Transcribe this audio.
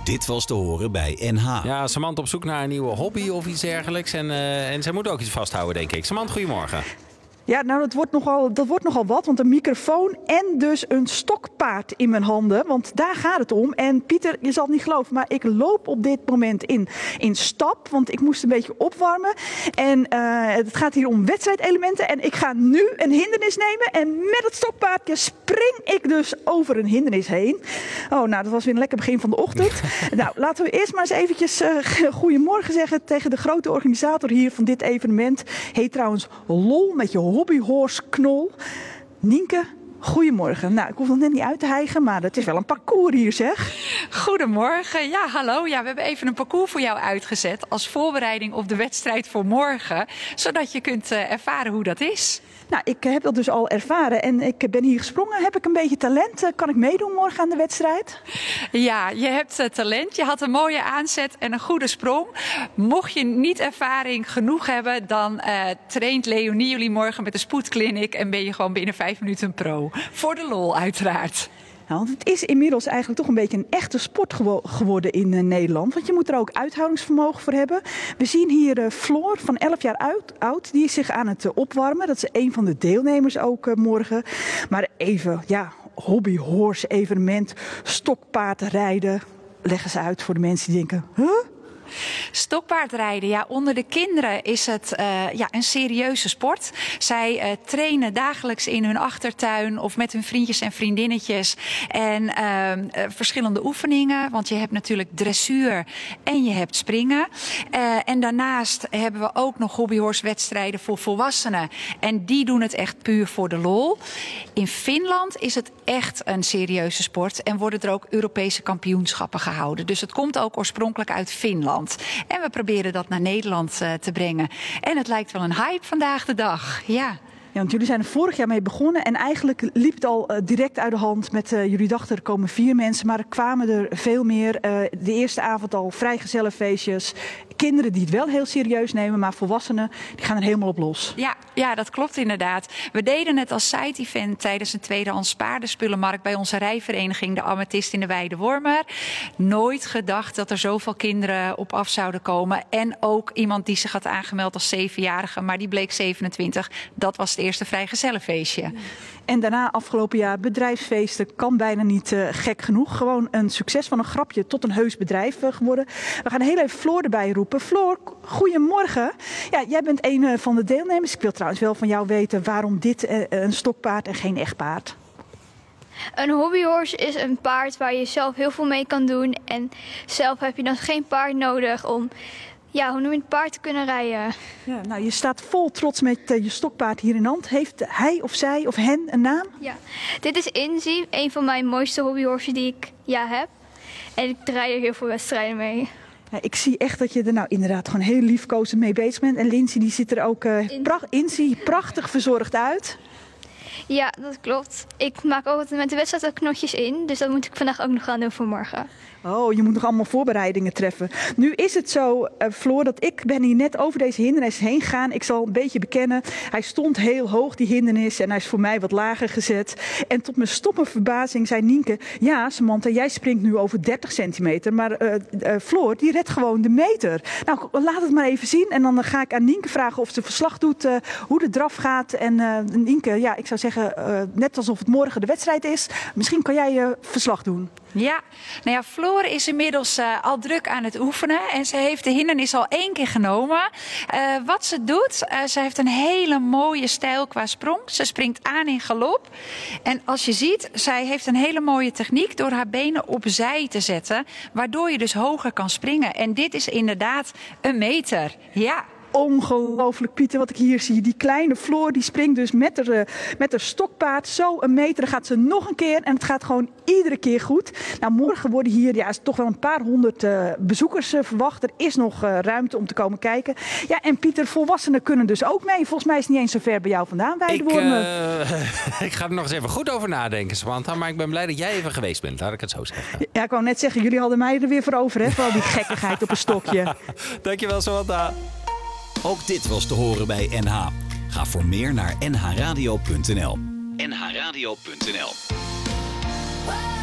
Dit was te horen bij NH. Ja, Samant op zoek naar een nieuwe hobby of iets dergelijks. En zij moet ook iets vasthouden, denk ik. Samant, goedemorgen. Ja, nou, dat wordt nogal wat, want een microfoon en dus een stokpaard in mijn handen. Want daar gaat het om. En Pieter, je zal het niet geloven, maar ik loop op dit moment in stap. Want ik moest een beetje opwarmen. En het gaat hier om wedstrijdelementen. En ik ga nu een hindernis nemen. En met het stokpaardje spring ik dus over een hindernis heen. Oh, nou, dat was weer een lekker begin van de ochtend. Nou, laten we eerst maar eens eventjes goedemorgen zeggen tegen de grote organisator hier van dit evenement. Heet trouwens LOL met je hobbyhorse-knol. Nienke, goedemorgen. Nou, ik hoef nog net niet uit te hijgen, maar het is wel een parcours hier, zeg. Goedemorgen. Ja, hallo. Ja, we hebben even een parcours voor jou uitgezet als voorbereiding op de wedstrijd voor morgen, zodat je kunt ervaren hoe dat is. Nou, ik heb dat dus al ervaren en ik ben hier gesprongen. Heb ik een beetje talent? Kan ik meedoen morgen aan de wedstrijd? Ja, je hebt talent. Je had een mooie aanzet en een goede sprong. Mocht je niet ervaring genoeg hebben, dan traint Leonie jullie morgen met de spoedclinic en ben je gewoon binnen 5 minuten pro. Voor de lol, uiteraard. Nou, want het is inmiddels eigenlijk toch een beetje een echte sport geworden in Nederland. Want je moet er ook uithoudingsvermogen voor hebben. We zien hier Floor van 11 jaar oud. Die is zich aan het opwarmen. Dat is een van de deelnemers ook morgen. Maar even, ja, hobbyhorse evenement, stokpaardrijden. Leg eens uit voor de mensen die denken, huh? Stokpaardrijden, ja, onder de kinderen is het een serieuze sport. Zij trainen dagelijks in hun achtertuin of met hun vriendjes en vriendinnetjes. En verschillende oefeningen, want je hebt natuurlijk dressuur en je hebt springen. En daarnaast hebben we ook nog hobbyhorsewedstrijden voor volwassenen. En die doen het echt puur voor de lol. In Finland is het echt een serieuze sport en worden er ook Europese kampioenschappen gehouden. Dus het komt ook oorspronkelijk uit Finland. En we proberen dat naar Nederland te brengen. En het lijkt wel een hype vandaag de dag. Ja. Ja, want jullie zijn er vorig jaar mee begonnen en eigenlijk liep het al direct uit de hand met, jullie dachten er komen 4 mensen, maar er kwamen er veel meer. De eerste avond al vrijgezellenfeestjes. Kinderen die het wel heel serieus nemen, maar volwassenen die gaan er helemaal op los. Ja, dat klopt inderdaad. We deden het als side-event tijdens een tweedehands paardenspullenmarkt bij onze rijvereniging, de Amethyst in de Weide-Wormer. Nooit gedacht dat er zoveel kinderen op af zouden komen. En ook iemand die zich had aangemeld als 7-jarige, maar die bleek 27. Dat was het eerste vrijgezellenfeestje. En daarna afgelopen jaar bedrijfsfeesten kan bijna niet gek genoeg. Gewoon een succes van een grapje tot een heus bedrijf geworden. We gaan heel even Floor erbij roepen. Floor, goedemorgen. Ja, jij bent een van de deelnemers. Ik wil trouwens wel van jou weten waarom dit een stokpaard en geen echt paard. Een hobbyhorse is een paard waar je zelf heel veel mee kan doen. En zelf heb je dan geen paard nodig om, ja, hoe noem je het, paard te kunnen rijden. Ja, nou, je staat vol trots met je stokpaard hier in hand. Heeft hij of zij of hen een naam? Ja, dit is Inzi, een van mijn mooiste hobbyhorses die ik heb. En ik rijd er heel veel wedstrijden mee. Ja, ik zie echt dat je er nou inderdaad gewoon heel liefkozend mee bezig bent. En Lindsay die ziet er ook prachtig verzorgd uit. Ja, dat klopt. Ik maak ook met de wedstrijd ook knotjes in. Dus dat moet ik vandaag ook nog gaan doen voor morgen. Oh, je moet nog allemaal voorbereidingen treffen. Nu is het zo, Floor, dat ik ben hier net over deze hindernis heen gegaan. Ik zal een beetje bekennen, hij stond heel hoog, die hindernis. En hij is voor mij wat lager gezet. En tot mijn stomme verbazing zei Nienke, ja, Samantha, jij springt nu over 30 centimeter. Maar Floor, die redt gewoon de meter. Nou, laat het maar even zien. En dan ga ik aan Nienke vragen of ze verslag doet hoe de draf gaat. En Nienke, ja, ik zou zeggen, net alsof het morgen de wedstrijd is. Misschien kan jij verslag doen. Ja, nou ja, Floor is inmiddels al druk aan het oefenen en ze heeft de hindernis al 1 keer genomen. Wat ze doet, ze heeft een hele mooie stijl qua sprong. Ze springt aan in galop. En als je ziet, zij heeft een hele mooie techniek door haar benen opzij te zetten, waardoor je dus hoger kan springen. En dit is inderdaad een meter, ja. Ongelooflijk, Pieter, wat ik hier zie. Die kleine Floor die springt dus met haar stokpaard zo een meter. Dan gaat ze nog een keer en het gaat gewoon iedere keer goed. Nou, morgen worden hier toch wel een paar honderd bezoekers verwacht. Er is nog ruimte om te komen kijken. Ja, en Pieter, volwassenen kunnen dus ook mee. Volgens mij is het niet eens zo ver bij jou vandaan, Weide-Wormer. Ik ga er nog eens even goed over nadenken, Samantha. Maar ik ben blij dat jij even geweest bent, laat ik het zo zeggen. Ja, ik wou net zeggen, jullie hadden mij er weer voor over, hè? Voor al die gekkigheid op een stokje. Dankjewel, Samantha. Ook dit was te horen bij NH. Ga voor meer naar nhradio.nl. nhradio.nl